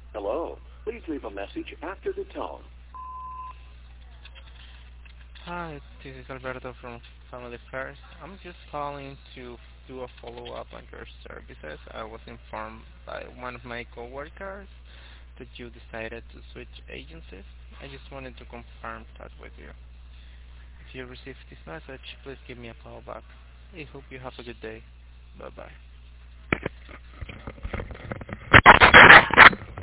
Hello. Please leave a message after the tone. Hi, this is Alberto from Family Affairs. I'm just calling to do a follow-up on your services. I was informed by one of my coworkers that you decided to switch agencies. I just wanted to confirm that with you. If you received this message, please give me a call back. I hope you have a good day. Bye-bye.